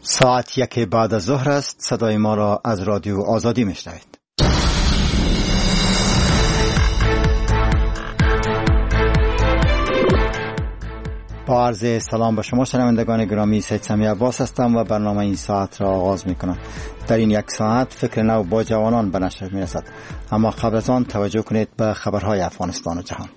ساعت 1 بعد از ظهر است. صدای ما را از رادیو آزادی میشنوید. با عرض سلام به شما شنوندگان گرامی، سید سمی عباس هستم و برنامه این ساعت را آغاز میکنم. در این یک ساعت فکر نو با جوانان به نشر میرسد، اما قبل از آن توجه کنید به خبرهای افغانستان و جهان.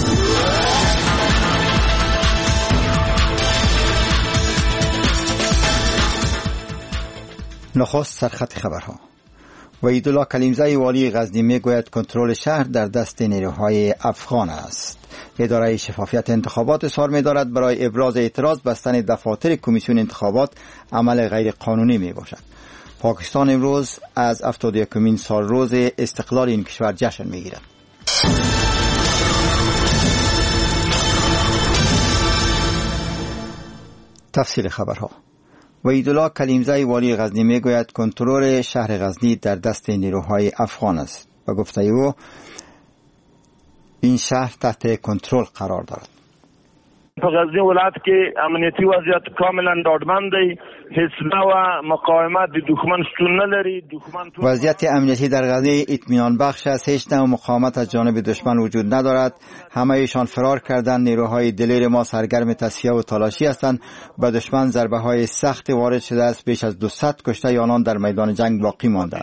نخست سرخط خبرها. وحیدالله کلیمزی والی غزنی میگوید کنترل شهر در دست نیروهای افغان است. اداره شفافیت انتخابات اصرار می‌دارد برای ابراز اعتراض بستن دفاتر کمیسیون انتخابات عمل غیر قانونی میباشد. پاکستان امروز از 71مین سال روز استقلال این کشور جشن میگیرد. تفصیل خبرها. وحیدالله کلیمزی والی غزنی میگوید کنترل شهر غزنی در دست نیروهای افغان است و گفته او این شهر تحت کنترل قرار دارد. غزنی ولایت کې امنیتی وضعیت کاملا ډاډمن دی، حزب و مقاومت دښمن شتون نه لري. وضعیت امنیتی در غزنی اطمینان بخش است، هیچ نوع مقاومت از جانب دشمن وجود ندارد. همه ایشان فرار کردند. نیروهای دلیر ما سرگرم تصفیه و تلاشی هستند. به دشمن ضربه های سخت وارد شده است. بیش از 200 کشته یا آنان در میدان جنگ باقی مانده.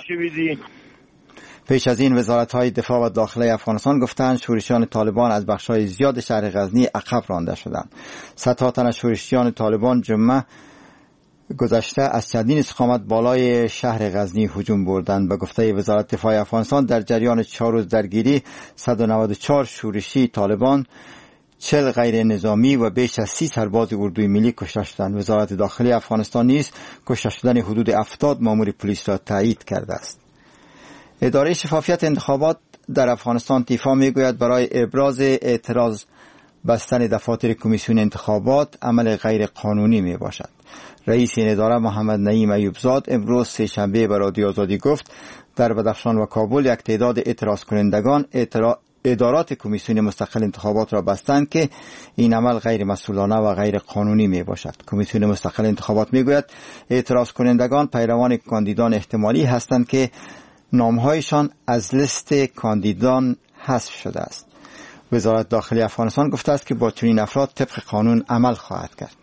پیش از این وزارت‌های دفاع و داخلی افغانستان گفتند شورشیان طالبان از بخش‌های زیاد شهر غزنی عقب رانده شدند. صدها تن از شورشیان طالبان جمعه گذشته از چندین استقامت بالای شهر غزنی هجوم بردند. به گفته وزارت دفاع افغانستان در جریان 4 روز درگیری 194 شورشی طالبان، 40 غیر نظامی و بیش از 30 سرباز اردوی ملی کشته شدند. وزارت داخلی افغانستان نیز کشته شدن حدود 70 مامور پلیس را تایید کرده است. اداره شفافیت انتخابات در افغانستان تیفا میگوید برای ابراز اعتراض بستن دفاتر کمیسیون انتخابات عمل غیر قانونی می باشد. رئیس این اداره محمد نعیم ایوبزاد امروز سه‌شنبه به رادیو آزادی گفت در بدخشان و کابل یک تعداد اعتراض کنندگان ادارات کمیسیون مستقل انتخابات را بستند که این عمل غیر مسئولانه و غیر قانونی می باشد. کمیسیون مستقل انتخابات میگوید اعتراض کنندگان پیروان کاندیدان احتمالی هستند که نامهایشان از لیست کاندیدان حذف شده است. وزارت داخلی افغانستان گفته است که با چنین افراد طبق قانون عمل خواهد کرد.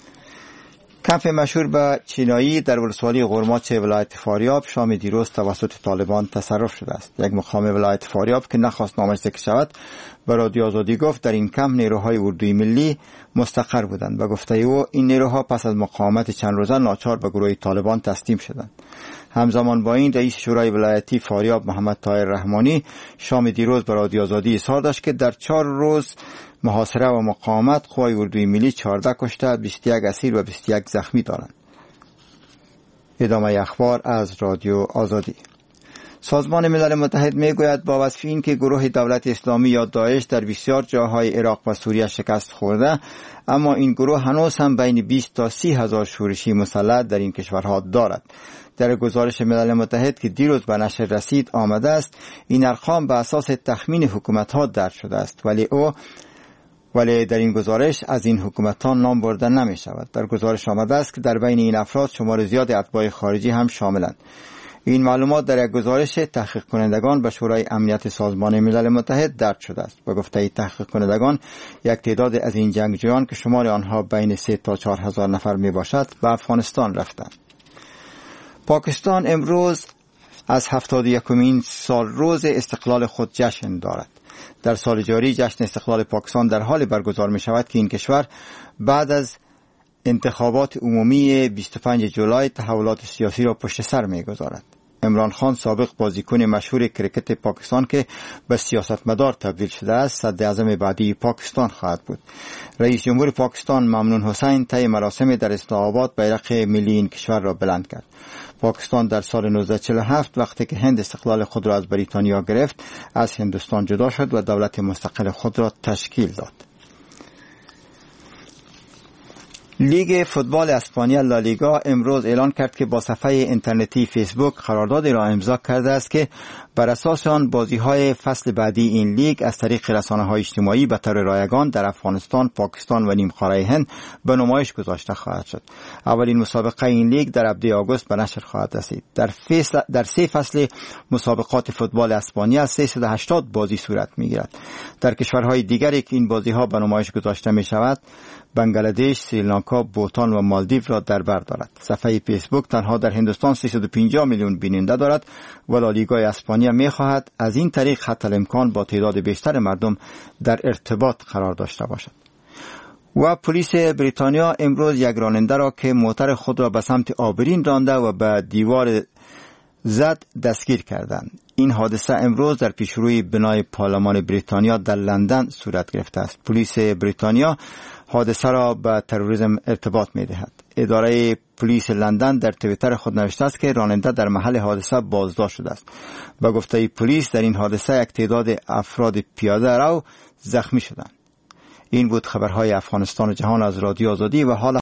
کمپ مشهور به چینایی در ولسوالی قرماچ ولایت فاریاب شام دیروز توسط طالبان تصرف شده است. یک مقام ولایت فاریاب که نخواست نامش ذکر شود به رادیو آزادی گفت در این کمپ نیروهای اردوی ملی مستقر بودند و گفته او این نیروها پس از مقاومت چند روزه ناچار به گروه طالبان تسلیم شدند. همزمان با این رئیس شورای ولایتی فاریاب محمد طاهر رحمانی شام دیروز به رادیو آزادی اظهار داشت که در 4 روز محاصره و مقاومت قوای اردوی ملی 14 کشته، 21 اسیر و 21 زخمی دارند. ادامه اخبار از رادیو آزادی. سازمان ملل متحد میگوید با وصف این که گروه دولت اسلامی یا داعش در بسیار جاهای عراق و سوریه شکست خورده، اما این گروه هنوز هم بین 20 تا 30 هزار شورشی مسلح در این کشورها دارد. در گزارش ملل متحد که دیروز به نشر رسید آمده است این ارقام به اساس تخمین حکومت‌ها درج شده است، ولی در این گزارش از این حکومت‌ها نام برده نمی شود. در گزارش آمده است که در بین این افراد شمار زیاد اتباع خارجی هم شاملند. این معلومات در یک گزارش تحقیق کنندگان به شورای امنیت سازمان ملل متحد درج شده است. به گفته تحقیق کنندگان یک تعداد از این جنگجویان که شمار آنها بین 3 تا 4 هزار نفر می باشد به افغانستان رفتند. پاکستان امروز از 71مین سال روز استقلال خود جشن دارد. در سال جاری جشن استقلال پاکستان در حال برگزار می شود که این کشور بعد از انتخابات عمومی 25 جولای تحولات سیاسی را پشت سر می گذارد. عمران خان سابق بازیکن مشهور کرکت پاکستان که به سیاستمدار تبدیل شده است صدر اعظم بعدی پاکستان خواهد بود. رئیس جمهور پاکستان ممنون حسین طی مراسم در اسلام آباد بیرق ملی این کشور را بلند کرد. پاکستان در سال 1947 وقتی که هند استقلال خود را از بریتانیا گرفت از هندوستان جدا شد و دولت مستقل خود را تشکیل داد. لیگ فوتبال اسپانیا لالیگا امروز اعلان کرد که با صفحه اینترنتی فیسبوک قراردادی را امضا کرده است که بر اساس آن بازی‌های فصل بعدی این لیگ از طریق رسانه‌های اجتماعی به طور رایگان در افغانستان، پاکستان و نیمخاره هند به نمایش گذاشته خواهد شد. اولین مسابقه این لیگ در ابتدای آگوست به نشر خواهد رسید. در 3 فصل مسابقات فوتبال اسپانیا 380 بازی صورت می‌گیرد. در کشورهای دیگری که این بازی‌ها به نمایش گذاشته می‌شود، بنگلادش، سریلانکا، بوتان و مالدیو را در بر دارد. صفحه فیسبوک تنها در هندوستان 350 میلیون بیننده دارد و لالیگای اسپانیا می‌خواهد از این طریق حتی الامکان با تعداد بیشتر مردم در ارتباط قرار داشته باشد. و پلیس بریتانیا امروز یک راننده را که موتر خود را به سمت آبرین رانده و به دیوار زد دستگیر کردند. این حادثه امروز در پیشروی بنای پارلمان بریتانیا در لندن صورت گرفته است. پلیس بریتانیا حادثه را به تروریسم ارتباط می‌دهد. اداره پلیس لندن در توییتر خود نوشته است که راننده در محل حادثه بازداشت شده است. به گفته پلیس در این حادثه یک تعداد افراد پیاده رو زخمی شدند. این بود خبرهای افغانستان و جهان از رادیو آزادی و حال